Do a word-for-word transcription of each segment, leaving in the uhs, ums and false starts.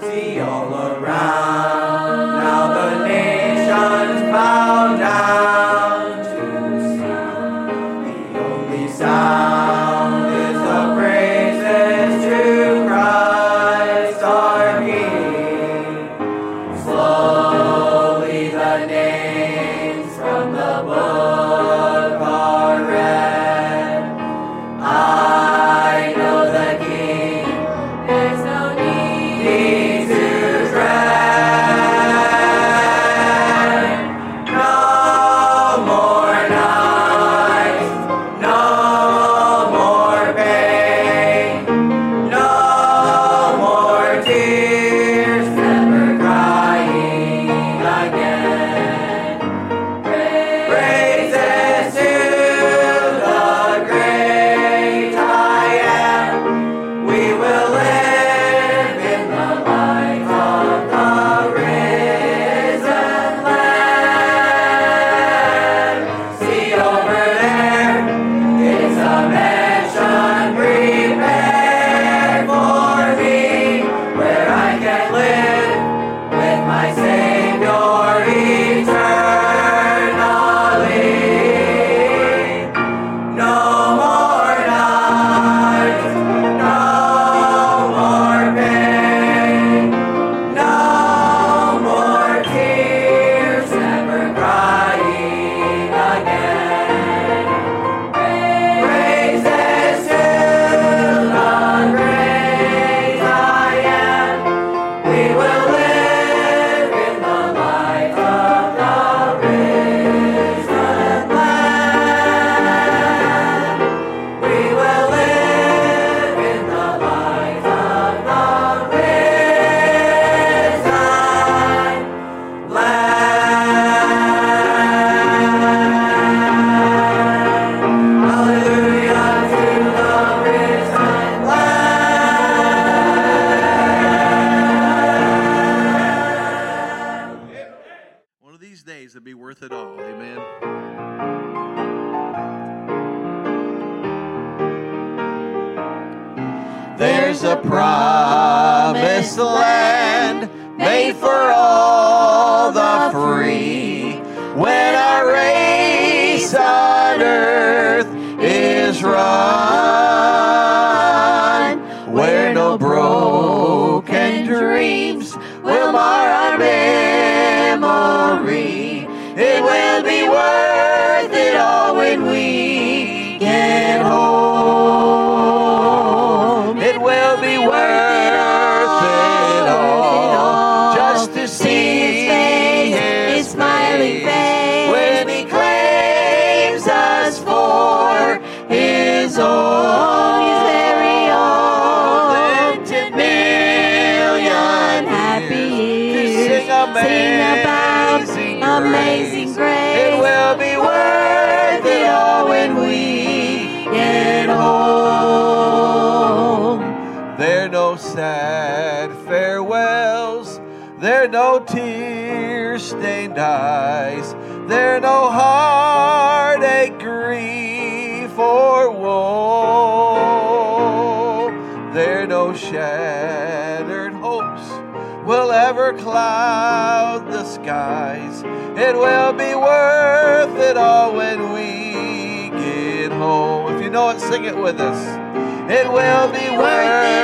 See all around, now the nations bow down to see. The only sound is the praises to Christ our King. Slowly the names from the book are read. I know the King, there's no need to dread. No more night, no more pain, no more tears, never crying again. Praises to the great I am. We will live in the light of the risen Lamb. See over there, it's a mansion prepared for me, where I can live with my Savior eternally. No more night, no more pain, no more tears, never crying again. Praises to the great I am. We will live in the light of the risen Lamb. We will live in the light of the risen Lamb. Hallelujah to the risen Lamb. One of these days it'll be worth it all. Amen. There's a promised land made for all the free, when our race on earth is run, where no broken dreams will mar our memory. It will be worth it all when we get home. It will be worth it all just to see His smiling face when He claims us for His own, His very own. Then ten million happy years to sing about amazing grace. It will be worth it all when we get home. There are no sad farewells, there are no tear-stained eyes, there are no heartache, grief, or woe. There are no shattered hopes will ever cloud the skies. It will be worth it all when we get home. If you know it, sing it with us. It will be worth it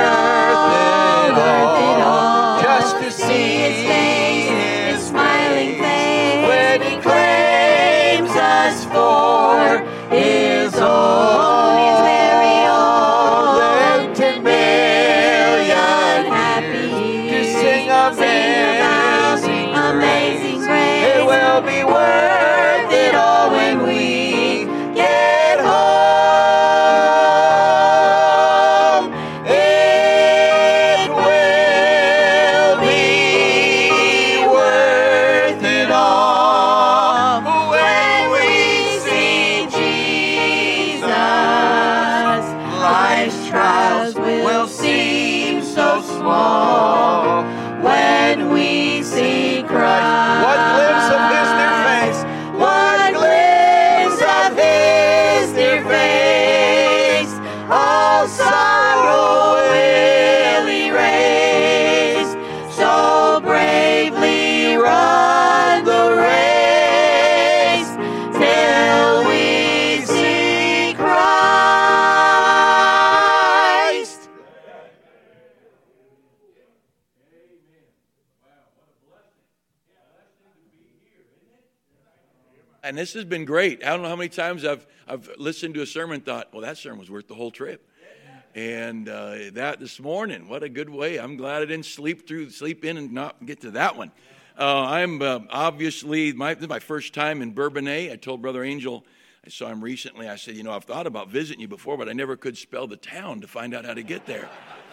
all just to see His face, His smiling face, when He claims us for His own, His very own. Then ten million happy years to sing amazing, amazing grace. It will be worth it all when we get home. It will be worth it all when we see Jesus. Life's trials will seem so small when we see Christ. One glimpse of His dear face. One glimpse of His dear face. All sorrow will erase. So And this has been great. I don't know how many times I've I've listened to a sermon and thought, well, that sermon was worth the whole trip. And uh, that this morning, what a good way. I'm glad I didn't sleep through, sleep in and not get to that one. Uh, I'm uh, obviously, my, this is my first time in Bourbonnais. I told Brother Angel, I saw him recently, I said, you know, I've thought about visiting you before, but I never could spell the town to find out how to get there.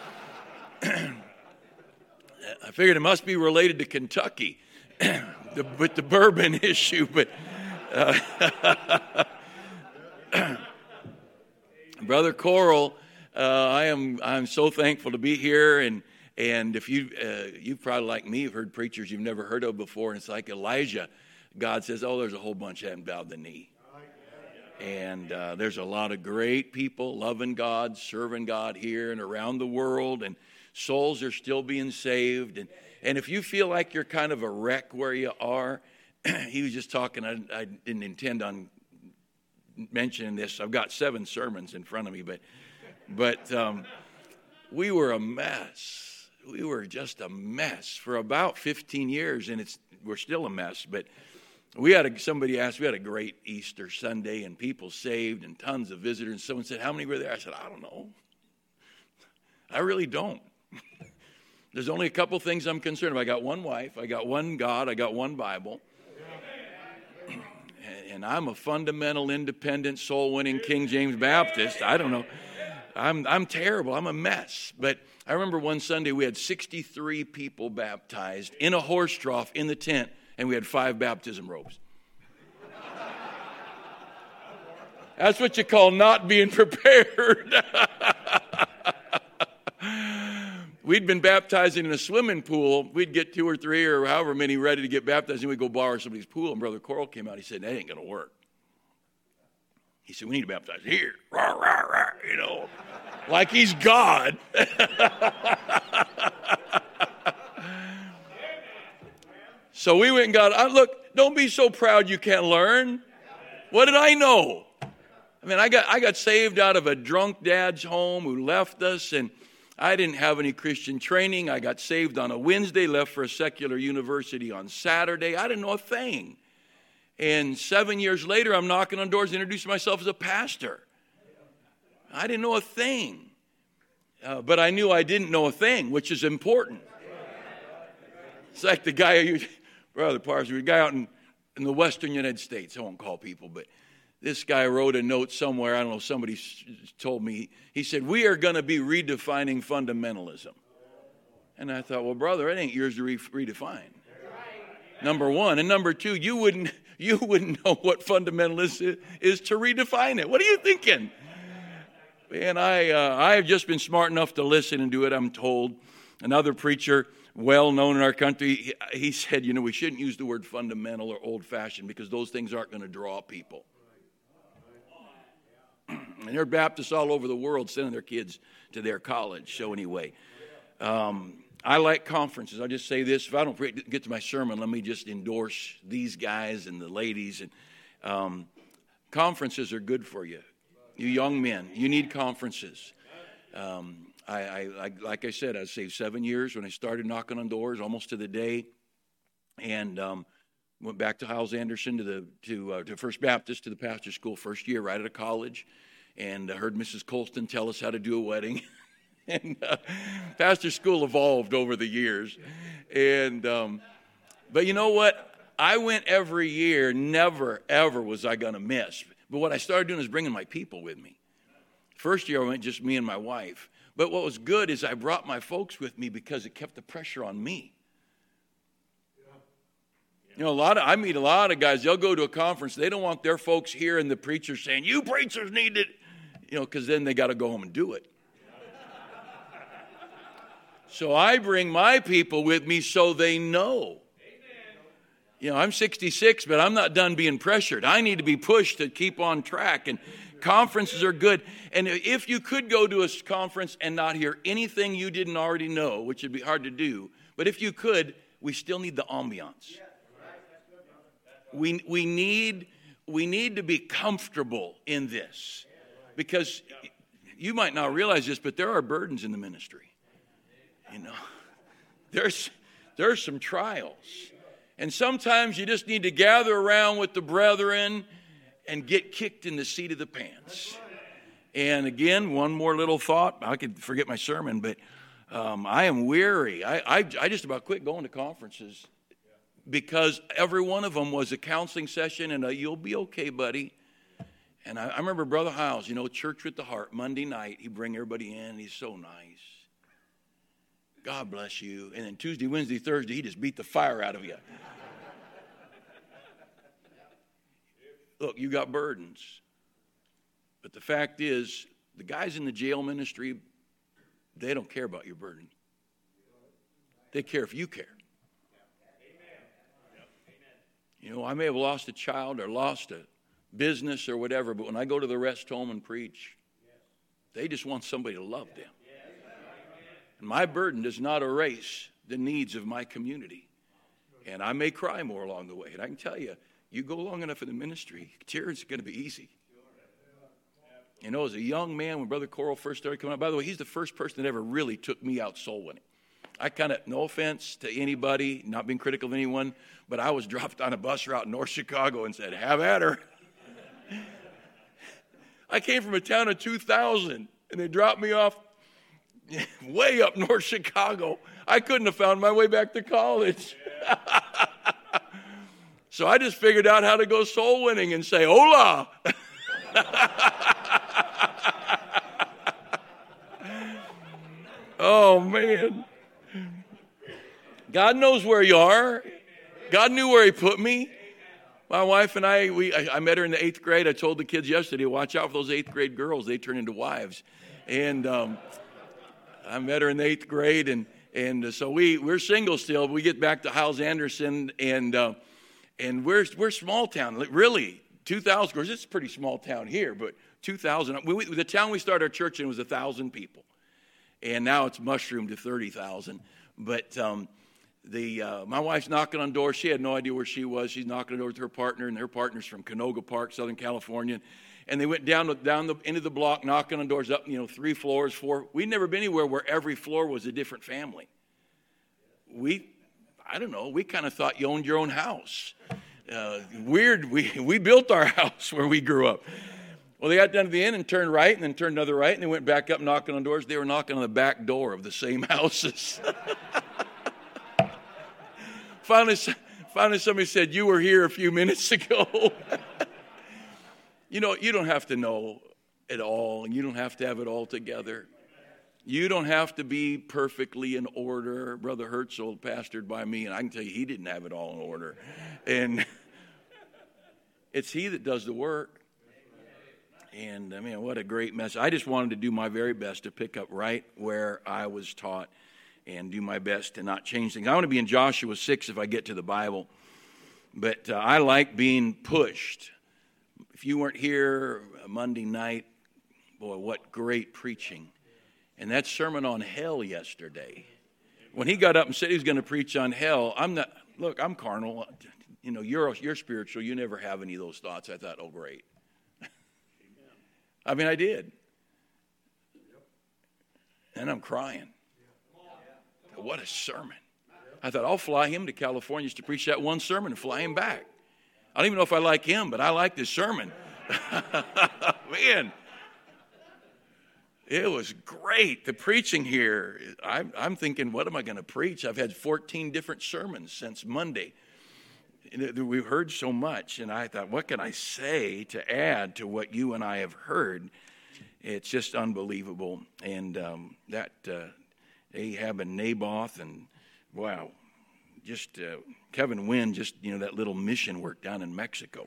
I figured it must be related to Kentucky the, with the bourbon issue, but uh, Brother Coral, uh, I am I'm so thankful to be here, and and if you uh, you probably like me have heard preachers you've never heard of before, and it's like Elijah, God says, oh, there's a whole bunch that haven't bowed the knee. And uh, there's a lot of great people loving God, serving God here and around the world, and souls are still being saved. And, and if you feel like you're kind of a wreck where you are, he was just talking, I, I didn't intend on mentioning this. I've got seven sermons in front of me, but, but um, we were a mess. We were just a mess for about fifteen years, and it's we're still a mess, but we had a, somebody asked, we had a great Easter Sunday and people saved and tons of visitors. And someone said, how many were there? I said, I don't know. I really don't. There's only a couple things I'm concerned about. I got one wife, I got one God, I got one Bible. And I'm a fundamental, independent, soul-winning King James Baptist. I don't know. I'm I'm terrible. I'm a mess. But I remember one Sunday we had sixty-three people baptized in a horse trough in the tent. And we had five baptism robes. That's what you call not being prepared. We'd been baptizing in a swimming pool. We'd get two or three or however many ready to get baptized, and we'd go borrow somebody's pool. And Brother Coral came out. He said, that ain't going to work. He said, we need to baptize here. Rah, rah, rah, you know, like he's God. So we went and got, uh, look, don't be so proud you can't learn. What did I know? I mean, I got I got saved out of a drunk dad's home who left us, and I didn't have any Christian training. I got saved on a Wednesday, left for a secular university on Saturday. I didn't know a thing. And seven years later, I'm knocking on doors, introducing myself as a pastor. I didn't know a thing. Uh, but I knew I didn't know a thing, which is important. It's like the guy who... Brother Parsons, a guy out in, in the western United States, I won't call people, but this guy wrote a note somewhere, I don't know, somebody told me, he said, we are going to be redefining fundamentalism. And I thought, well, brother, it ain't yours to re- redefine. Number one. And number two, you wouldn't you wouldn't know what fundamentalist is to redefine it. What are you thinking? And I, uh, I have just been smart enough to listen and do it, I'm told. Another preacher, well known in our country, he, he said, you know, we shouldn't use the word fundamental or old-fashioned because those things aren't going to draw people. And there are Baptists all over the world sending their kids to their college. So anyway, um, I like conferences. I'll just say this. If I don't get to my sermon, let me just endorse these guys and the ladies. And um, conferences are good for you. You young men, you need conferences. Um I, I, I, like I said, I saved seven years when I started knocking on doors, almost to the day, and um, went back to Hyles Anderson to the to uh, to First Baptist to the pastor school first year, right out of college, and I heard Missus Colston tell us how to do a wedding, and uh, pastor school evolved over the years, and um, but you know what? I went every year. Never ever was I going to miss. But what I started doing is bringing my people with me. First year I went just me and my wife. But what was good is I brought my folks with me because it kept the pressure on me. You know, a lot of I meet a lot of guys, they'll go to a conference, they don't want their folks here and the preacher saying, you preachers need it, you know, because then they got to go home and do it. So I bring my people with me so they know. You know, I'm sixty-six, but I'm not done being pressured. I need to be pushed to keep on track, and conferences are good. And if you could go to a conference and not hear anything you didn't already know, which would be hard to do, but if you could, we still need the ambiance. We we need we need to be comfortable in this, because you might not realize this, but there are burdens in the ministry. You know, there's there's some trials. And sometimes you just need to gather around with the brethren and get kicked in the seat of the pants. And again, one more little thought. I could forget my sermon, but um, I am weary. I, I, I just about quit going to conferences because every one of them was a counseling session and a, you'll be okay, buddy. And I, I remember Brother Hiles, you know, Church with the Heart, Monday night, he'd bring everybody in. He's so nice. God bless you. And then Tuesday, Wednesday, Thursday, he just beat the fire out of you. Look, you got burdens. But the fact is, the guys in the jail ministry, they don't care about your burden. They care if you care. You know, I may have lost a child or lost a business or whatever, but when I go to the rest home and preach, they just want somebody to love them. And my burden does not erase the needs of my community. And I may cry more along the way. And I can tell you, you go long enough in the ministry, tears are going to be easy. You know, as a young man, when Brother Coral first started coming out, by the way, he's the first person that ever really took me out soul winning. I kind of, no offense to anybody, not being critical of anyone, but I was dropped on a bus route in North Chicago and said, have at her. I came from a town of two thousand, and they dropped me off way up North Chicago. I couldn't have found my way back to college. So I just figured out how to go soul winning and say, hola. Oh, man. God knows where you are. God knew where he put me. My wife and I, we I, I met her in the eighth grade. I told the kids yesterday, watch out for those eighth grade girls. They turn into wives. And um, I met her in the eighth grade. And, and so we, we're single still. We get back to Hiles Anderson. And uh, and we're, we're small town. Really, two thousand. Of course, it's a pretty small town here. But two thousand. We, we, the town we started our church in was one thousand people. And now it's mushroomed to thirty thousand. But um, the uh, my wife's knocking on doors. She had no idea where she was. She's knocking on doors with her partner, and her partner's from Canoga Park, Southern California. And they went down down the into the block, knocking on doors up, you know, three floors, four. We'd never been anywhere where every floor was a different family. We, I don't know, we kind of thought you owned your own house. Uh, weird, we we built our house where we grew up. Well, they got down to the end and turned right and then turned another right, and they went back up knocking on doors. They were knocking on the back door of the same houses. finally, finally, somebody said, you were here a few minutes ago. You know, you don't have to know it all, and you don't have to have it all together. You don't have to be perfectly in order. Brother Herzl pastored by me, and I can tell you he didn't have it all in order. And it's he that does the work. And, I mean, what a great message. I just wanted to do my very best to pick up right where I was taught and do my best to not change things. I want to be in Joshua six if I get to the Bible. But uh, I like being pushed. If you weren't here Monday night, boy, what great preaching. And that sermon on hell yesterday. When he got up and said he was going to preach on hell, I'm not, look, I'm carnal. You know, you're, you're spiritual. You never have any of those thoughts. I thought, oh, great. I mean, I did. And I'm crying. What a sermon. I thought, I'll fly him to California just to preach that one sermon and fly him back. I don't even know if I like him, but I like this sermon. Man, it was great. The preaching here, I'm, I'm thinking, what am I going to preach? I've had fourteen different sermons since Monday. We've heard so much, and I thought, what can I say to add to what you and I have heard? It's just unbelievable. And um, that uh, Ahab and Naboth, and wow, just uh, Kevin Wynn, just, you know, that little mission work down in Mexico.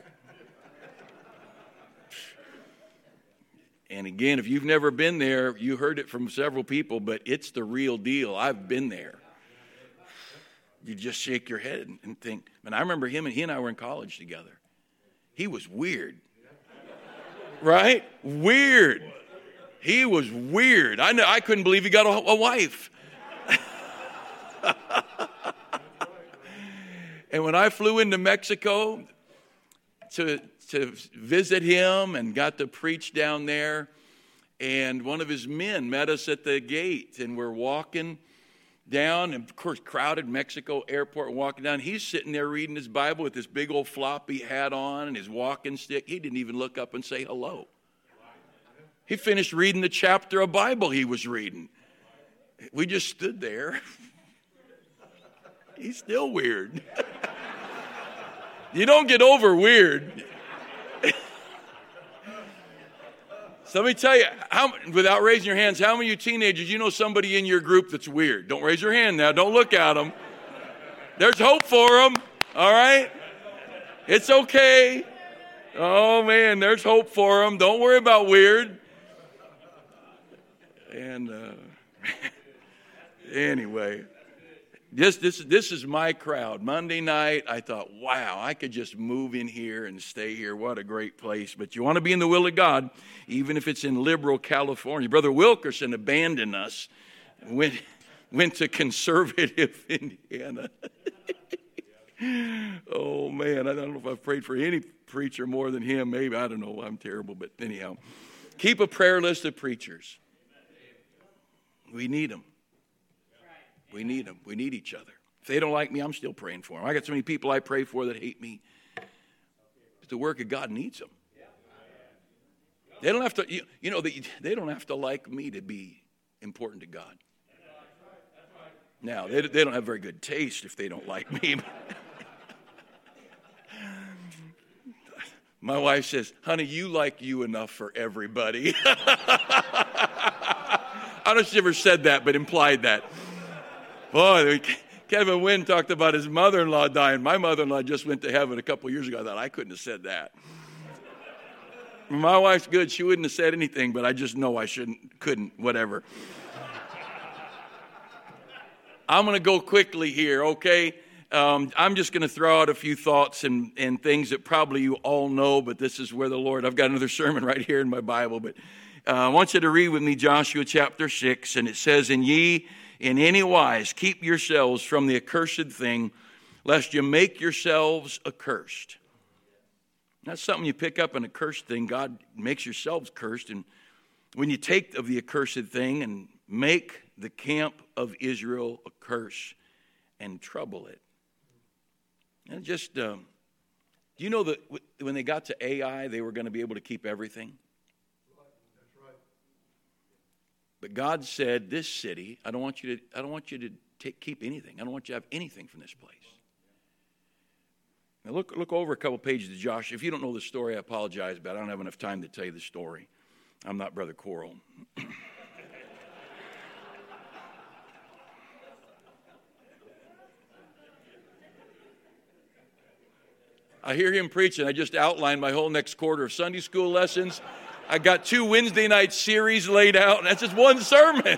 And again, if you've never been there, you heard it from several people, but it's the real deal. I've been there. You just shake your head and think, man, I remember him and he and I were in college together. He was weird. Right? Weird. He was weird. I know, I couldn't believe he got a, a wife. And when I flew into Mexico to, to visit him and got to preach down there, and one of his men met us at the gate, and we're walking down, and of course, crowded Mexico airport, walking down. He's sitting there reading his Bible with this big old floppy hat on and his walking stick. He didn't even look up and say hello. He finished reading the chapter of Bible he was reading. We just stood there. He's still weird. You don't get over weird. So let me tell you, how, without raising your hands, how many of you teenagers, you know somebody in your group that's weird? Don't raise your hand now. Don't look at them. There's hope for them, all right? It's okay. Oh, man, there's hope for them. Don't worry about weird. And uh, anyway, this, this, this is my crowd. Monday night, I thought, wow, I could just move in here and stay here. What a great place. But you want to be in the will of God, even if it's in liberal California. Brother Wilkerson abandoned us, went, went to conservative Indiana. Oh, man, I don't know if I've prayed for any preacher more than him. Maybe, I don't know, I'm terrible. But anyhow, keep a prayer list of preachers. We need them. We need them. We need each other. If they don't like me, I'm still praying for them. I got so many people I pray for that hate me. But the work of God needs them. They don't have to, you, you know, they, they don't have to like me to be important to God. Now, they, they don't have very good taste if they don't like me. My wife says, honey, you like you enough for everybody. I don't know if she ever said that, but implied that. Boy, Kevin Wynn talked about his mother-in-law dying. My mother-in-law just went to heaven a couple of years ago. I thought, I couldn't have said that. My wife's good. She wouldn't have said anything, but I just know I shouldn't, couldn't, whatever. I'm going to go quickly here, okay? Um, I'm just going to throw out a few thoughts and, and things that probably you all know, but this is where the Lord, I've got another sermon right here in my Bible, but uh, I want you to read with me Joshua chapter six, and it says, and ye in any wise keep yourselves from the accursed thing, lest you make yourselves accursed. That's something you pick up, an accursed thing. God makes yourselves cursed, and when you take of the accursed thing and make the camp of Israel a curse and trouble it. And just, um, do you know that when they got to A I, they were going to be able to keep everything? That's right. But God said, this city, I don't want you to, I don't want you to take, keep anything. I don't want you to have anything from this place. Now look, look over a couple pages of Joshua. If you don't know the story, I apologize, but I don't have enough time to tell you the story. I'm not Brother Coral. I hear him preaching. I just outlined my whole next quarter of Sunday school lessons. I got two Wednesday night series laid out, and that's just one sermon.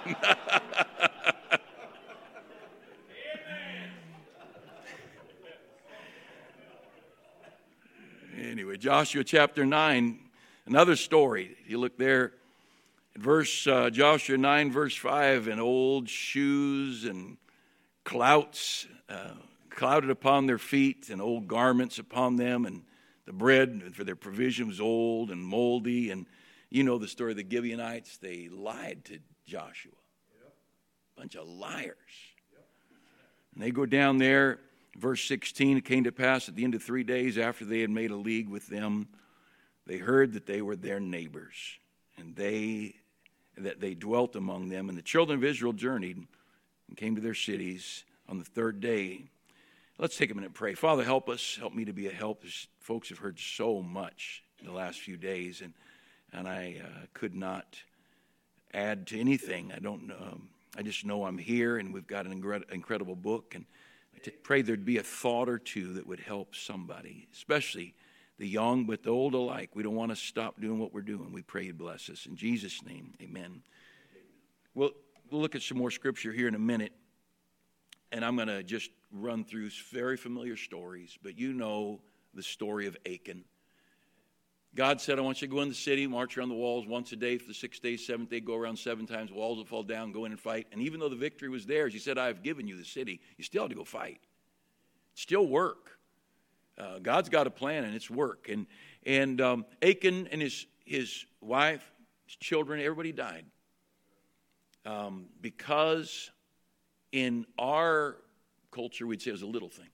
Anyway, Joshua chapter nine, another story. You look there at verse uh, Joshua nine, verse five, and old shoes and clouts uh, clouded upon their feet, and old garments upon them, and the bread for their provision was old and moldy. And you know the story of the Gibeonites. They lied to Joshua. Yep. Bunch of liars. Yep. And they go down there. Verse sixteen, it came to pass at the end of three days after they had made a league with them, they heard that they were their neighbors, and they that they dwelt among them. And the children of Israel journeyed and came to their cities on the third day. Let's take a minute and pray. Father, help us. Help me to be a help. This, folks have heard so much in the last few days, and and I uh, could not add to anything. I don't know. Um, I just know I'm here, and we've got an incred- incredible book, and I pray there'd be a thought or two that would help somebody, especially the young but the old alike. We don't want to stop doing what we're doing. We pray you bless us. In Jesus' name, amen. We'll, we'll look at some more scripture here in a minute, and I'm going to just run through very familiar stories, but you know the story of Achan. God said, I want you to go in the city, march around the walls once a day for the six days, seventh day, go around seven times, walls will fall down, go in and fight. And even though the victory was theirs, he said, I have given you the city, you still have to go fight. Still work. Uh, God's got a plan, and it's work. And and um, Achan and his, his wife, his children, everybody died. Um, because in our culture, we'd say it was a little thing.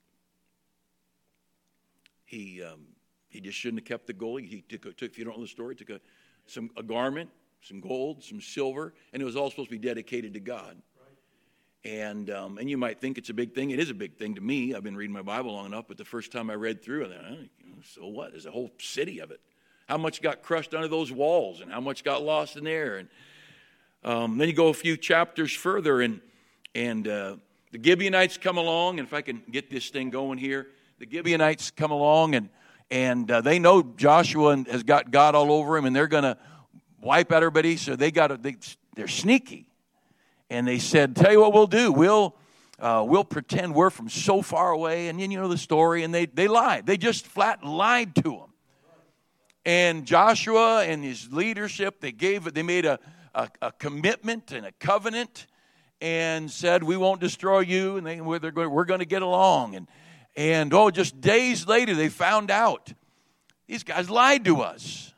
He um, he just shouldn't have kept the gold. He took, took if you don't know the story, took a some a garment, some gold, some silver, and it was all supposed to be dedicated to God. And um, and you might think it's a big thing. It is a big thing to me. I've been reading my Bible long enough, but the first time I read through it, I thought, oh, so what? There's a whole city of it. How much got crushed under those walls, and how much got lost in there? And um, then you go a few chapters further, and and uh, the Gibeonites come along. And if I can get this thing going here, the Gibeonites come along, and and uh, they know Joshua has got God all over him, and they're going to wipe out everybody. So they got they, they're sneaky. And they said, tell you what we'll do. We'll uh, we'll pretend we're from so far away. And then you know the story. And they, they lied. They just flat lied to him. And Joshua and his leadership, they gave they made a, a, a commitment and a covenant and said, we won't destroy you. And they, we're, going, we're going to get along. And, and, oh, just days later, they found out. These guys lied to us.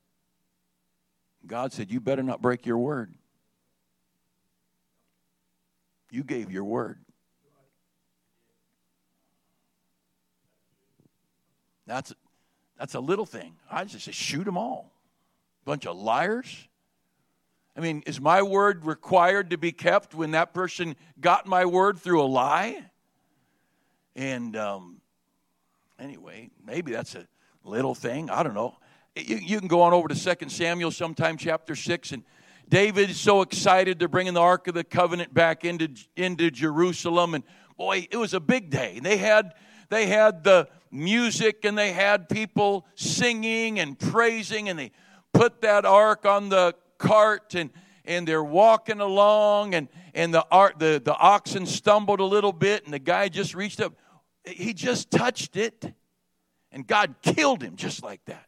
God said, you better not break your word. You gave your word. That's, that's a little thing. I just say, shoot them all. Bunch of liars. I mean, is my word required to be kept when that person got my word through a lie? And um, anyway, maybe that's a little thing. I don't know. You, you can go on over to Second Samuel sometime, chapter six, and David is so excited to bring in the Ark of the Covenant back into, into Jerusalem. And boy, it was a big day. They had, they had the music and they had people singing and praising. And they put that ark on the cart and, and they're walking along. And, and the, ark, the, the oxen stumbled a little bit. And the guy just reached up. He just touched it. And God killed him just like that.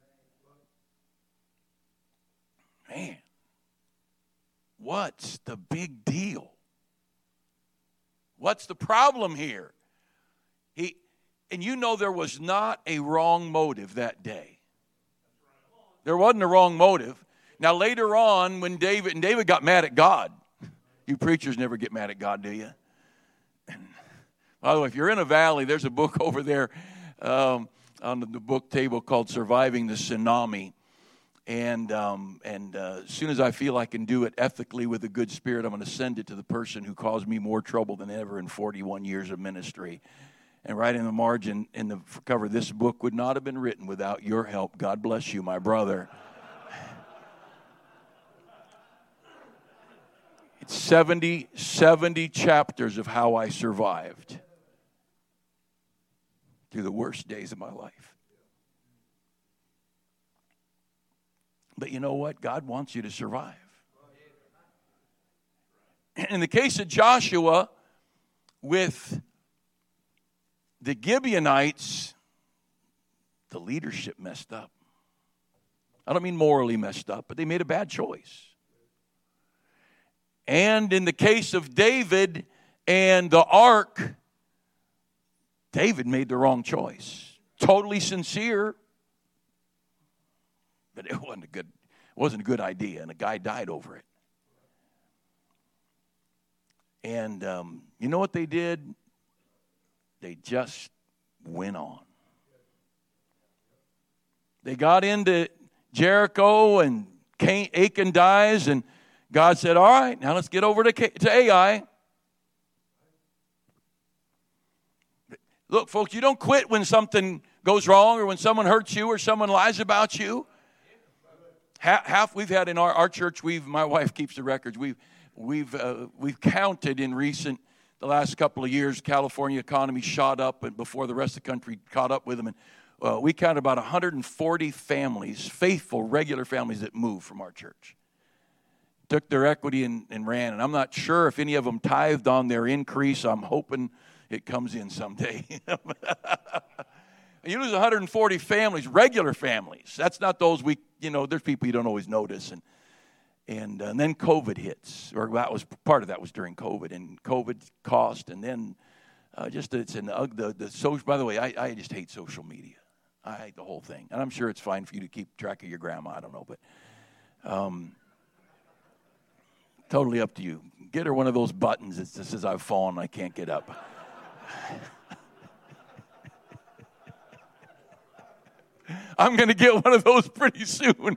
Man. What's the big deal? What's the problem here? He, and you know there was not a wrong motive that day. There wasn't a wrong motive. Now later on, when David, and David got mad at God. You preachers never get mad at God, do you? And, by the way, if you're in a valley, there's a book over there um, on the book table called Surviving the Tsunami. And um, and uh, as soon as I feel I can do it ethically with a good spirit, I'm going to send it to the person who caused me more trouble than ever in forty-one years of ministry. And right in the margin, in the cover, this book would not have been written without your help. God bless you, my brother. It's seventy, seventy chapters of how I survived through the worst days of my life. But you know what? God wants you to survive. In the case of Joshua, with the Gibeonites, the leadership messed up. I don't mean morally messed up, but they made a bad choice. And in the case of David and the ark, David made the wrong choice. Totally sincere. But it wasn't a good, it wasn't a good idea, and a guy died over it. And um, you know what they did? They just went on. They got into Jericho, and Achan dies, and God said, all right, now let's get over to, to Ai. Look, folks, you don't quit when something goes wrong or when someone hurts you or someone lies about you. Half, half we've had in our, our church, we've my wife keeps the records. We've we've uh, we've counted in recent the last couple of years. California economy shot up, and before the rest of the country caught up with them, and uh, we counted about one hundred forty families, faithful, regular families that moved from our church. Took their equity and, and ran, and I'm not sure if any of them tithed on their increase. I'm hoping it comes in someday. You lose one hundred forty families, regular families. That's not those we, you know, there's people you don't always notice. And and, uh, and then COVID hits, or that was part of that was during COVID. And COVID cost, and then uh, just it's an uh, the the social. By the way, I, I just hate social media. I hate the whole thing, and I'm sure it's fine for you to keep track of your grandma. I don't know, but um, Totally up to you. Get her one of those buttons that says I've fallen, I can't get up. I'm going to get one of those pretty soon.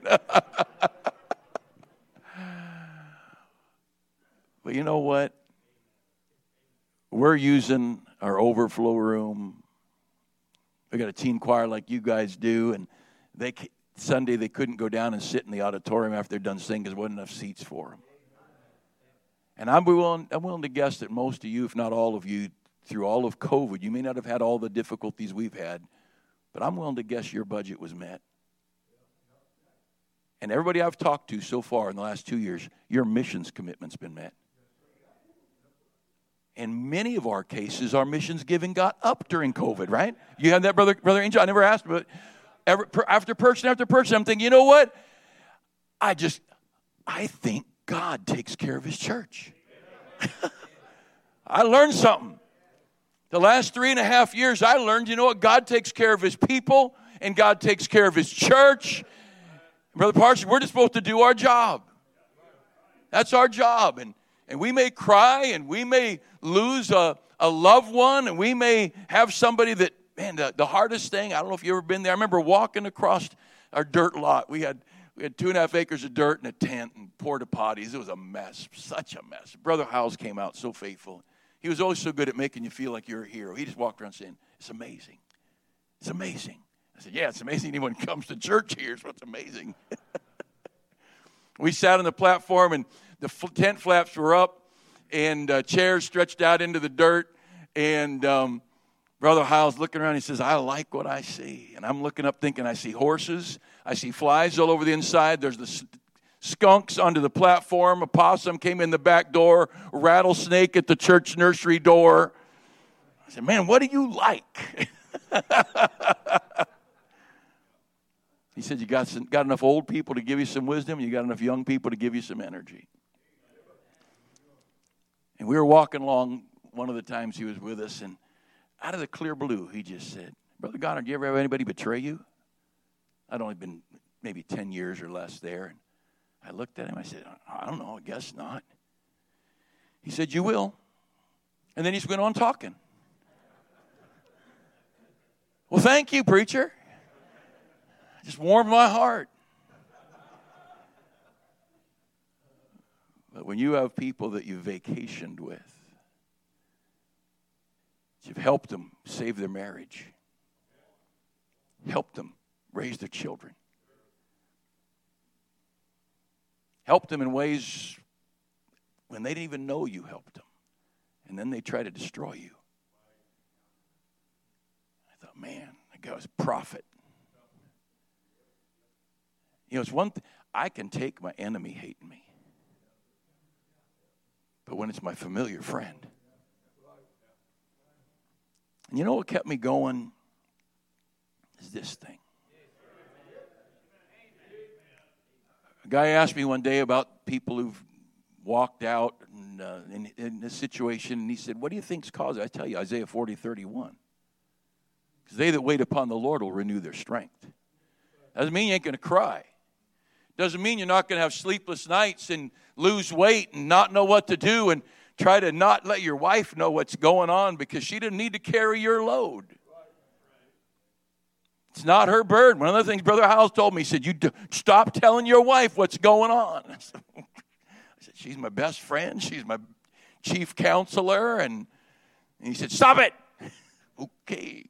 But you know what? We're using our overflow room. We got a teen choir like you guys do, and they Sunday they couldn't go down and sit in the auditorium after they're done singing because there wasn't enough seats for them. And I'm willing, I'm willing to guess that most of you, if not all of you, through all of COVID, you may not have had all the difficulties we've had, but I'm willing to guess your budget was met. And everybody I've talked to so far in the last two years, your missions commitment's been met. In many of our cases, our missions giving got up during COVID, right? You had that, Brother Brother Angel? I never asked, but every, after person after person, I'm thinking, you know what? I just, I think God takes care of his church. I learned something. The last three and a half years, I learned, you know what? God takes care of his people, and God takes care of his church. Brother Parsons, we're just supposed to do our job. That's our job. And And we may cry, and we may lose a, a loved one, and we may have somebody that, man, the, the hardest thing, I don't know if you've ever been there. I remember walking across our dirt lot. We had we had two and a half acres of dirt and a tent and porta potties. It was a mess, such a mess. Brother Howes came out so faithful. He was always so good at making you feel like you're a hero. He just walked around saying, it's amazing. It's amazing. I said, yeah, it's amazing anyone comes to church here. It's what's amazing. We sat on the platform, and the tent flaps were up, and uh, chairs stretched out into the dirt. And um, Brother Hyle's looking around. He says, I like what I see. And I'm looking up thinking, I see horses. I see flies all over the inside. There's the skunks onto the platform. A possum came in the back door. A rattlesnake at the church nursery door. I said, man, what do you like? He said, you got, some, got enough old people to give you some wisdom, and you got enough young people to give you some energy. And we were walking along one of the times he was with us, and out of the clear blue, he just said, Brother Goddard, do you ever have anybody betray you? I'd only been maybe ten years or less there. And I looked at him, I said, I don't know, I guess not. He said, you will. And then he just went on talking. Well, thank you, preacher. Just warmed my heart. But when you have people that you've vacationed with, you've helped them save their marriage, helped them raise their children, helped them in ways when they didn't even know you helped them, and then they try to destroy you. I thought, man, that guy was a prophet. You know, it's one thing, I can take my enemy hating me. But when it's my familiar friend. And you know what kept me going? Is this thing. A guy asked me one day about people who've walked out in, uh, in, in this situation, and he said, what do you think's caused it? I tell you, Isaiah forty thirty-one. Because they that wait upon the Lord will renew their strength. Doesn't mean you ain't going to cry. Doesn't mean you're not going to have sleepless nights and lose weight and not know what to do and try to not let your wife know what's going on because she didn't need to carry your load. It's not her burden. One of the things Brother Howes told me, he said, you do, stop telling your wife what's going on. I said, I said, she's my best friend. She's my chief counselor. And, and he said, stop it. Okay.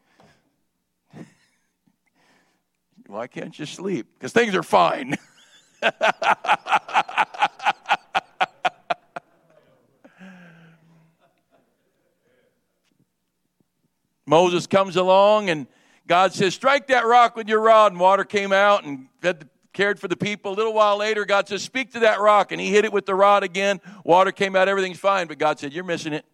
Why can't you sleep? Because things are fine. Moses comes along, and God says, strike that rock with your rod, and water came out and fed the, cared for the people. A little while later, God says, speak to that rock, and he hit it with the rod again. Water came out, everything's fine, but God said, you're missing it.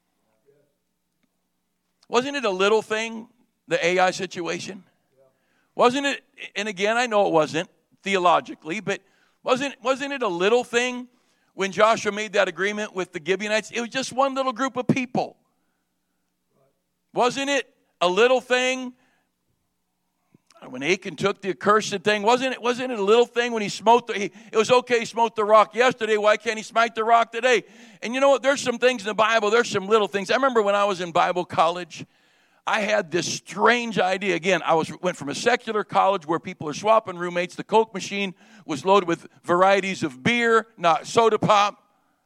Wasn't it a little thing, the A I situation? Wasn't it, and again, I know it wasn't theologically, but wasn't, wasn't it a little thing when Joshua made that agreement with the Gibeonites? It was just one little group of people. Wasn't it a little thing? When Achan took the accursed thing, wasn't it, wasn't it a little thing when he smote the, he, it was okay he smote the rock yesterday, why can't he smite the rock today? And you know what, there's some things in the Bible, there's some little things. I remember when I was in Bible college, I had this strange idea. Again, I was went from a secular college where people are swapping roommates. The Coke machine was loaded with varieties of beer, not soda pop.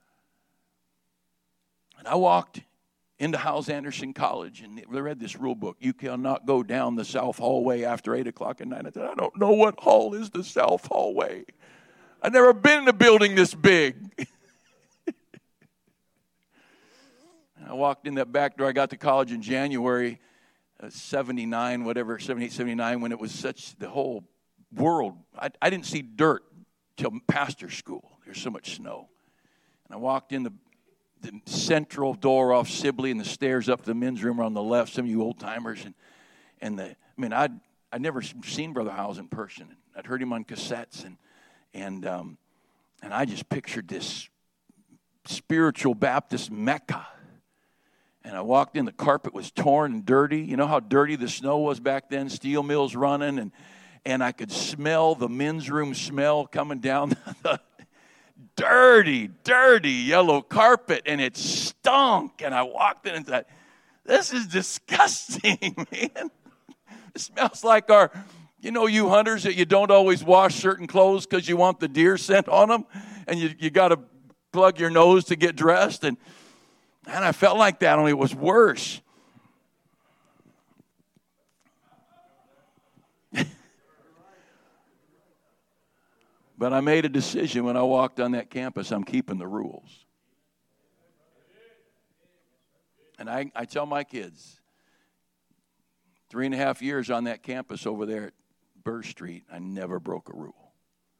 And I walked into Howes Anderson College, and they read this rule book. You cannot go down the south hallway after eight o'clock at night. I said, I don't know what hall is the south hallway. I've never been in a building this big. I walked in that back door. I got to college in January uh, seventy-nine, whatever, seventy-eight, seventy-nine, when it was such, the whole world. I, I didn't see dirt till pastor school. There's so much snow. And I walked in the the central door off Sibley, and the stairs up to the men's room are on the left. Some of you old timers, and and the I mean I'd I'd never seen Brother Howes in person. I'd heard him on cassettes, and and um, and I just pictured this spiritual Baptist Mecca. And I walked in, the carpet was torn and dirty. You know how dirty the snow was back then. Steel mills running, and and I could smell the men's room smell coming down the dirty, dirty yellow carpet, and it stunk. And I walked in and thought, this is disgusting, man. It smells like our, you know, you hunters that you don't always wash certain clothes because you want the deer scent on them, and you you got to plug your nose to get dressed. And, and I felt like that, only it was worse. But I made a decision when I walked on that campus, I'm keeping the rules. And I, I tell my kids, three and a half years on that campus over there at Burr Street, I never broke a rule.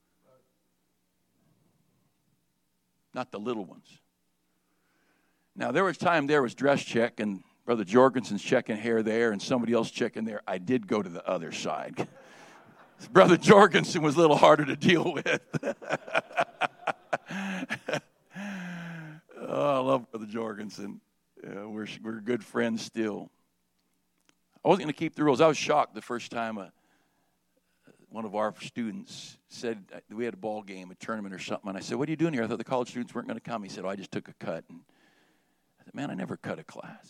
Not the little ones. Now, there was time there was dress check, and Brother Jorgensen's checking hair there, and somebody else checking there. I did go to the other side. Brother Jorgensen was a little harder to deal with. Oh, I love Brother Jorgensen. Yeah, we're we're good friends still. I wasn't going to keep the rules. I was shocked the first time a, one of our students said, we had a ball game, a tournament or something, and I said, what are you doing here? I thought the college students weren't going to come. He said, oh, I just took a cut. And I said, man, I never cut a class.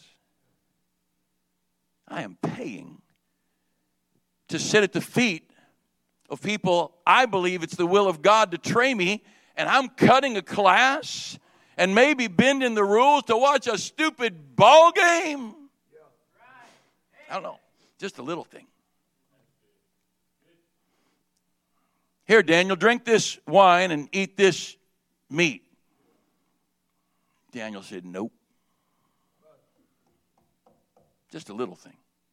I am paying to sit at the feet of people, I believe it's the will of God to train me, and I'm cutting a class and maybe bending the rules to watch a stupid ball game. I don't know, just a little thing. Here, Daniel, drink this wine and eat this meat. Daniel said, nope. Just a little thing.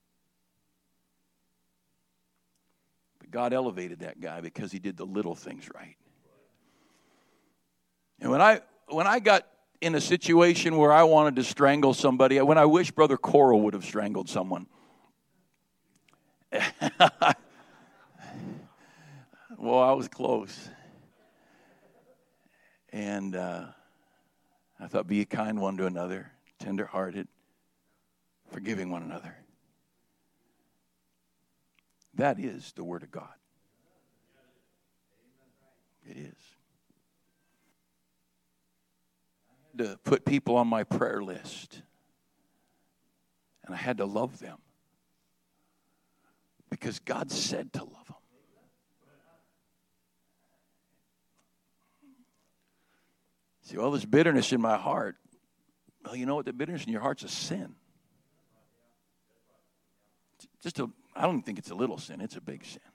God elevated that guy because he did the little things right. And when I when I got in a situation where I wanted to strangle somebody, when I wish Brother Coral would have strangled someone. Well, I was close. And uh, I thought, be a kind one to another, tender-hearted, forgiving one another. That is the Word of God. It is. I had to put people on my prayer list. And I had to love them. Because God said to love them. See, all this bitterness in my heart. Well, you know what? The bitterness in your heart's a sin. Just a I don't think it's a little sin. It's a big sin.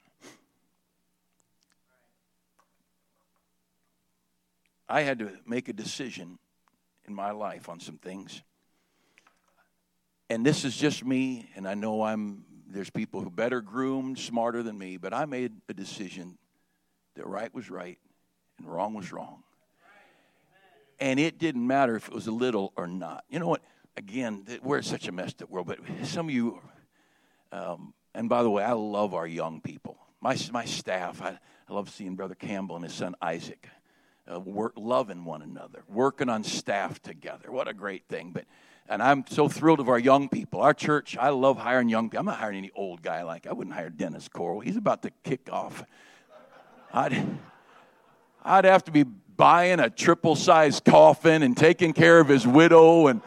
I had to make a decision in my life on some things. And this is just me, and I know I'm there's people who are better groomed, smarter than me, but I made a decision that right was right and wrong was wrong. And it didn't matter if it was a little or not. You know what? Again, we're such a messed up world, but some of you... Um, And by the way, I love our young people. My my staff, I, I love seeing Brother Campbell and his son Isaac uh, work, loving one another, working on staff together. What a great thing. But And I'm so thrilled of our young people. Our church, I love hiring young people. I'm not hiring any old guy like, I wouldn't hire Dennis Coral. He's about to kick off. I'd, I'd have to be buying a triple-sized coffin and taking care of his widow. And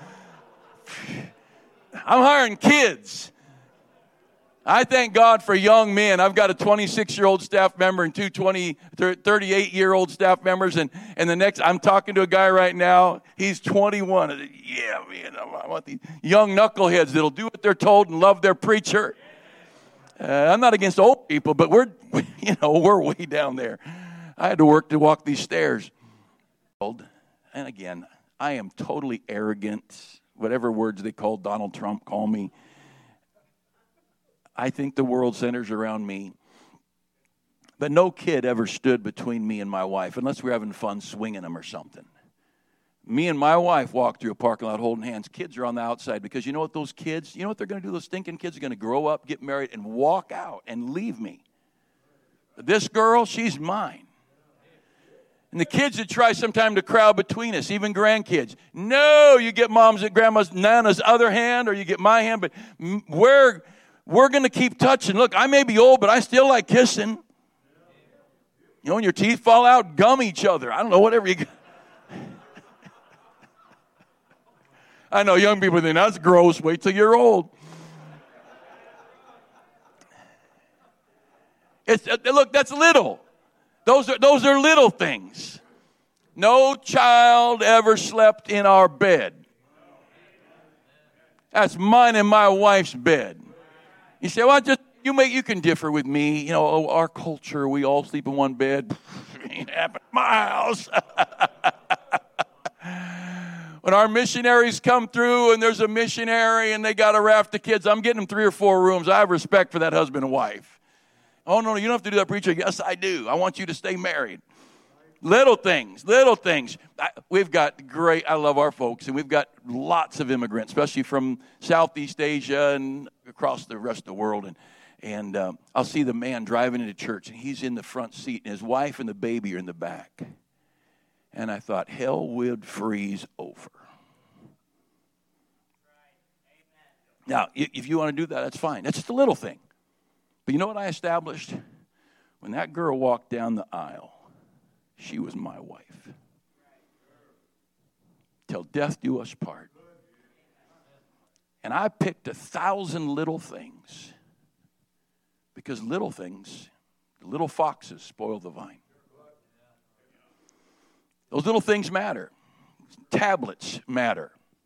I'm hiring kids. I thank God for young men. I've got a twenty-six-year-old staff member and two twenty, thirty-eight-year-old staff members. And, and the next, I'm talking to a guy right now. He's twenty-one. I said, yeah, man, I want these young knuckleheads that'll do what they're told and love their preacher. Uh, I'm not against old people, but we're, you know, we're way down there. I had to work to walk these stairs. And again, I am totally arrogant. Whatever words they call Donald Trump, call me. I think the world centers around me. But no kid ever stood between me and my wife, unless we were having fun swinging them or something. Me and my wife walk through a parking lot holding hands. Kids are on the outside because you know what those kids, you know what they're going to do? Those stinking kids are going to grow up, get married, and walk out and leave me. But this girl, she's mine. And the kids that try sometime to crowd between us, even grandkids. No, you get mom's and grandma's, Nana's other hand, or you get my hand, but we're... We're going to keep touching. Look, I may be old, but I still like kissing. You know, when your teeth fall out, gum each other. I don't know, whatever you... I know young people think, that's gross. Wait till you're old. It's, look, that's little. Those are, those are little things. No child ever slept in our bed. That's mine and my wife's bed. You say, well, just you make you can differ with me. You know, our culture, we all sleep in one bed. Ain't happened in my house. When our missionaries come through and there's a missionary and they got a raft of kids, I'm getting them three or four rooms. I have respect for that husband and wife. Oh, no, you don't have to do that, preacher. Yes, I do. I want you to stay married. Little things, little things. I, we've got great, I love our folks, and we've got lots of immigrants, especially from Southeast Asia and across the rest of the world. And, and um, I'll see the man driving into church, and he's in the front seat, and his wife and the baby are in the back. And I thought, hell would freeze over. Now, if you want to do that, that's fine. That's just a little thing. But you know what I established? When that girl walked down the aisle, she was my wife. Till death do us part. And I picked a thousand little things. Because little things, little foxes spoil the vine. Those little things matter. Tablets matter.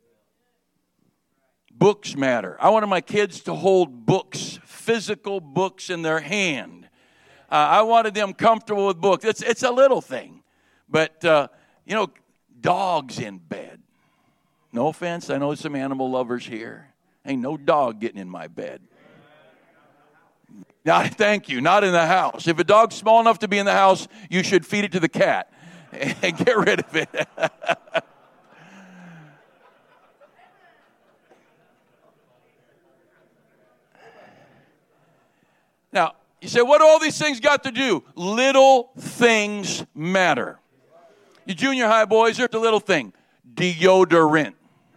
Books matter. I wanted my kids to hold books, physical books in their hand. Uh, I wanted them comfortable with books. It's it's a little thing. But, uh, you know, dogs in bed. No offense. I know there's some animal lovers here. Ain't no dog getting in my bed. Now, thank you. Not in the house. If a dog's small enough to be in the house, you should feed it to the cat and get rid of it. Now, you say, what do all these things got to do? Little things matter. You junior high boys, here's a little thing. Deodorant.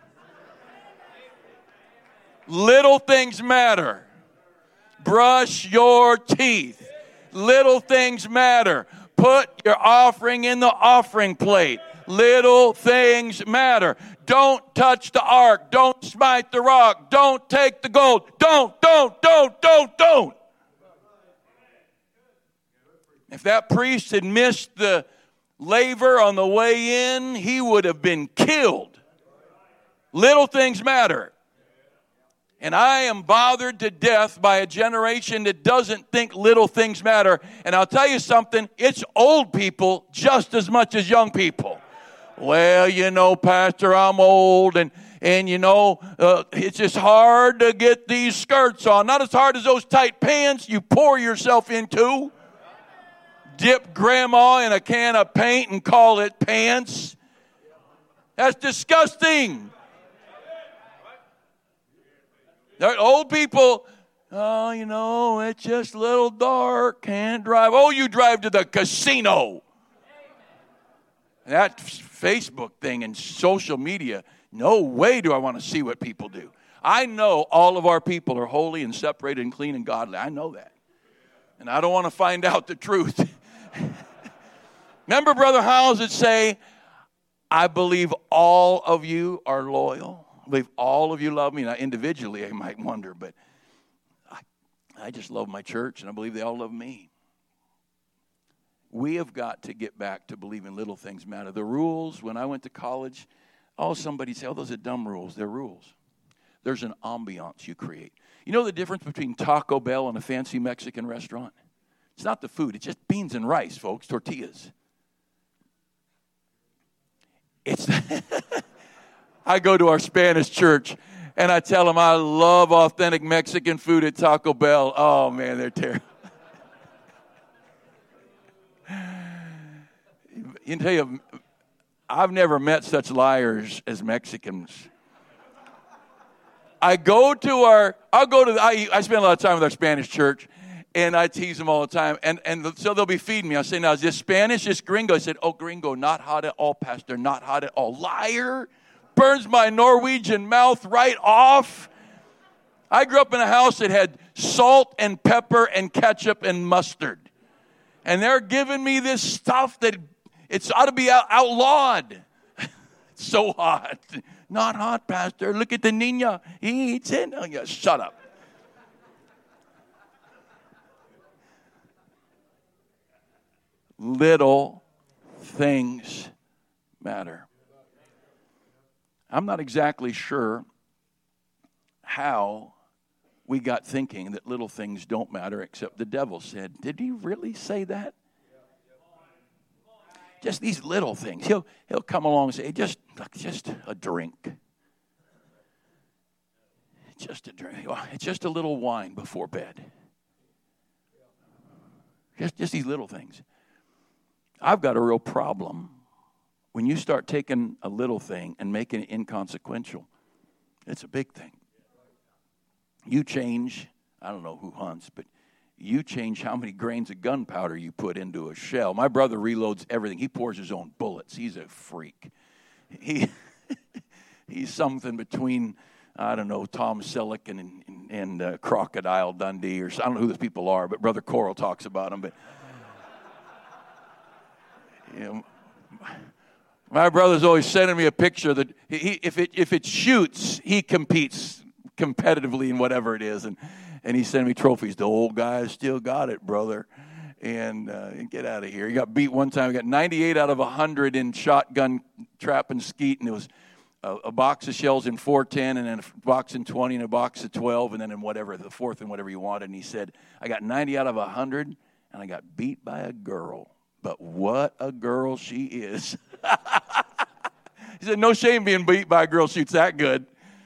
Little things matter. Brush your teeth. Little things matter. Put your offering in the offering plate. Little things matter. Don't touch the ark. Don't smite the rock. Don't take the gold. Don't, don't, don't, don't, don't. If that priest had missed the laver on the way in, he would have been killed. Little things matter. And I am bothered to death by a generation that doesn't think little things matter. And I'll tell you something, it's old people just as much as young people. Well, you know, Pastor, I'm old, and, and you know, uh, it's just hard to get these skirts on. Not as hard as those tight pants you pour yourself into. Dip grandma in a can of paint and call it pants. That's disgusting. Old people, oh, you know, it's just a little dark, can't drive. Oh, you drive to the casino. That Facebook thing and social media No way do I want to see what people do. I know all of our people are holy and separated and clean and godly. I know that. And I don't want to find out the truth. Remember Brother Howells would say, I believe all of you are loyal. I believe all of you love me. Now, individually, I might wonder, but I, I just love my church, and I believe they all love me. We have got to get back to believing little things matter. The rules, when I went to college, oh, somebody say, oh, those are dumb rules. They're rules. There's an ambiance you create. You know the difference between Taco Bell and a fancy Mexican restaurant? It's not the food. It's just beans and rice, folks, tortillas. It's I go to our Spanish church, and I tell them I love authentic Mexican food at Taco Bell. Oh, man, they're terrible. You can tell you, I've never met such liars as Mexicans. I go to our, I'll go to, the, I, I spend a lot of time with our Spanish church, and I tease them all the time. And, and so they'll be feeding me. I say, now, is this Spanish? Is gringo? I said, oh, gringo, not hot at all, pastor, not hot at all. Liar, burns my Norwegian mouth right off. I grew up in a house that had salt and pepper and ketchup and mustard. And they're giving me this stuff that it's ought to be out, outlawed. It's so hot. Not hot, pastor. Look at the niña. He eats it. Oh, yeah, shut up. Little things matter. I'm not exactly sure how we got thinking that little things don't matter, except the devil said, did he really say that? Just these little things. He'll he'll come along and say, just, just a drink. Just a drink. It's just a little wine before bed. Just, just these little things. I've got a real problem. When you start taking a little thing and making it inconsequential, it's a big thing. You change, I don't know who hunts, but you change how many grains of gunpowder you put into a shell. My brother reloads everything. He pours his own bullets. He's a freak. He He's something between, I don't know, Tom Selleck and, and, and uh, Crocodile Dundee, or I don't know who those people are, but Brother Coral talks about them. But you know, my brother's always sending me a picture that he, if it if it shoots, he competes competitively in whatever it is, and and he sent me trophies. The old guy still got it, brother. And uh, get out of here. He got beat one time. He got ninety-eight out of one hundred in shotgun, trap, and skeet, and it was a, a box of shells in four ten, and then a box in twenty, and a box of twelve, and then in whatever, the fourth and whatever you wanted. And he said, I got ninety out of one hundred, and I got beat by a girl. But what a girl she is. He said, no shame being beat by a girl shoots that good.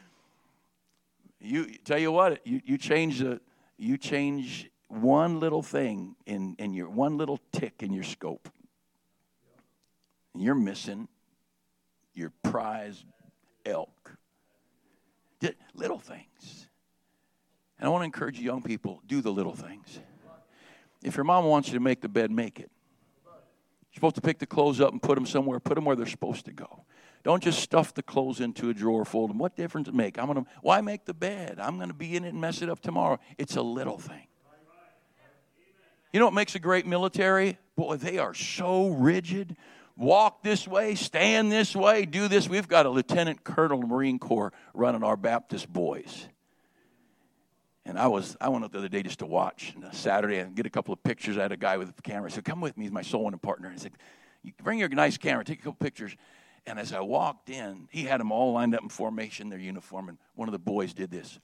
You tell you what, you, you change the you change one little thing in, in your one little tick in your scope. And you're missing your prize elk. Little things. And I want to encourage you young people, do the little things. If your mom wants you to make the bed, make it. You're supposed to pick the clothes up and put them somewhere. Put them where they're supposed to go. Don't just stuff the clothes into a drawer, fold them. What difference does it make? I'm gonna. Why make the bed? I'm going to be in it and mess it up tomorrow. It's a little thing. You know what makes a great military? Boy, they are so rigid. Walk this way, stand this way, do this. We've got a lieutenant colonel of the Marine Corps running our Baptist boys. And I was I went up the other day just to watch. And Saturday, and get a couple of pictures. I had a guy with a camera. I said, come with me. He's my soul winning partner. And he said, you bring your nice camera, take a couple pictures. And as I walked in, he had them all lined up in formation, their uniform. And one of the boys did this.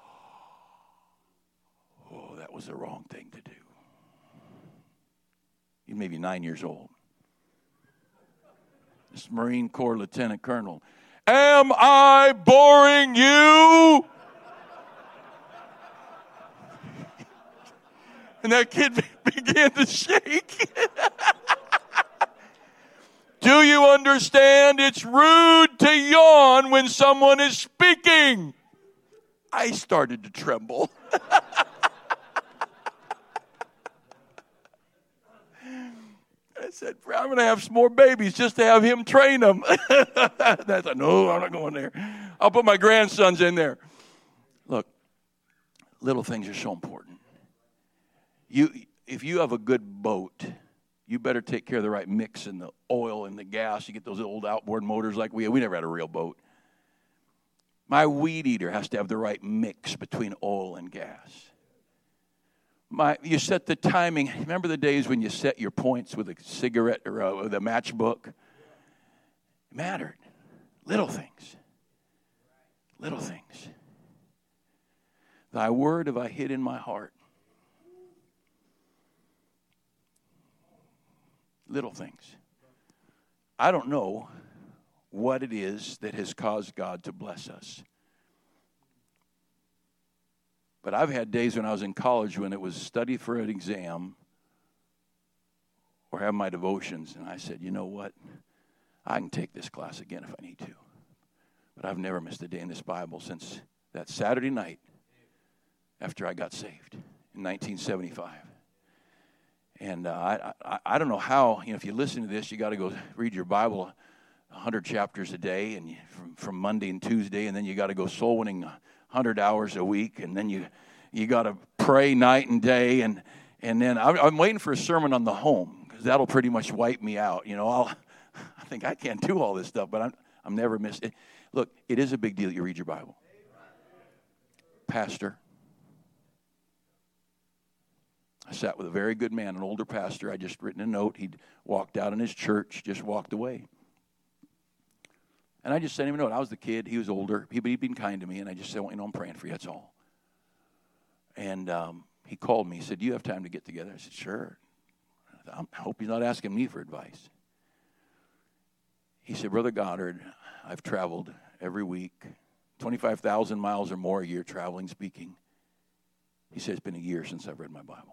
Oh, that was the wrong thing to do. He may be nine years old. This Marine Corps Lieutenant Colonel. Am I boring you? And that kid began to shake. Do you understand? It's rude to yawn when someone is speaking. I started to tremble. I said, I'm going to have some more babies just to have him train them. I said, no, I'm not going there. I'll put my grandsons in there. Look, little things are so important. You, if you have a good boat, you better take care of the right mix in the oil and the gas. You get those old outboard motors like we had. We never had a real boat. My weed eater has to have the right mix between oil and gas. My, you set the timing. Remember the days when you set your points with a cigarette or a, with a matchbook? It mattered. Little things. Little things. Thy word have I hid in my heart. Little things. I don't know what it is that has caused God to bless us. But I've had days when I was in college when it was study for an exam or have my devotions, and I said, you know what? I can take this class again if I need to. But I've never missed a day in this Bible since that Saturday night after I got saved in nineteen seventy-five. And uh, I, I I don't know how, you know, if you listen to this, you got to go read your Bible one hundred chapters a day and you, from, from Monday and Tuesday, and then you got to go soul winning one hundred hours a week, and then you you got to pray night and day, and and then I'm, I'm waiting for a sermon on the home because that'll pretty much wipe me out. You know, I'll I think I can't do all this stuff, but I'm I'm never missed it. Look, it is a big deal that you read your Bible, Pastor. I sat with a very good man, an older pastor. I just written a note. He'd walked out in his church, just walked away. And I just sent him a note. I was the kid. He was older. He, he'd been kind to me. And I just said, well, you know, I'm praying for you. That's all. And um, he called me. He said, do you have time to get together? I said, sure. I, thought, I hope he's not asking me for advice. He said, Brother Goddard, I've traveled every week, twenty-five thousand miles or more a year traveling, speaking. He said, it's been a year since I've read my Bible.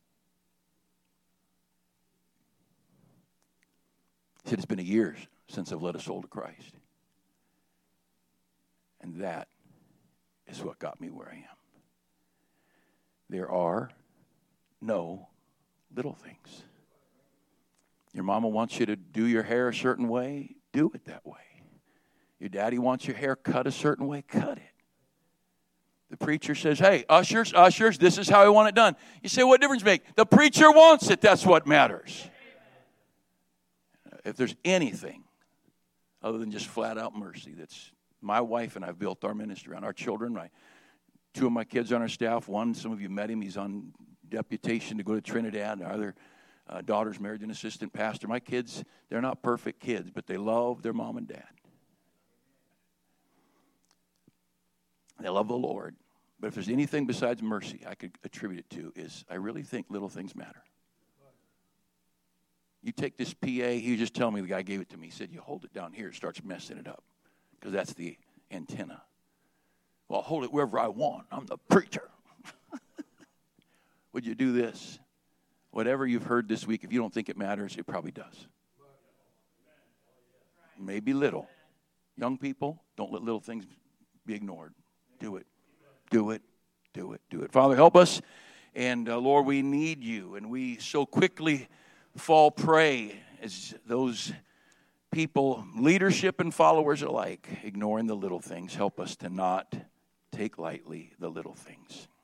He said, it's been a year since I've led a soul to Christ. And that is what got me where I am. There are no little things. Your mama wants you to do your hair a certain way, do it that way. Your daddy wants your hair cut a certain way, cut it. The preacher says, hey, ushers, ushers, this is how I want it done. You say, what difference make? The preacher wants it, that's what matters. If there's anything other than just flat out mercy, that's my wife and I've built our ministry on our children. My, two of my kids on our staff, one, some of you met him, he's on deputation to go to Trinidad. Our other uh, daughter's married to an assistant pastor. My kids, they're not perfect kids, but they love their mom and dad. They love the Lord. But if there's anything besides mercy I could attribute it to is I really think little things matter. You take this P A, he was just telling me, the guy gave it to me. He said, you hold it down here, it starts messing it up. Because that's the antenna. Well, I'll hold it wherever I want. I'm the preacher. Would you do this? Whatever you've heard this week, if you don't think it matters, it probably does. Maybe little. Young people, don't let little things be ignored. Do it. Do it. Do it. Do it. Father, help us. And uh, Lord, we need you. And we so quickly fall prey as those people, leadership and followers alike, ignoring the little things. Help us to not take lightly the little things.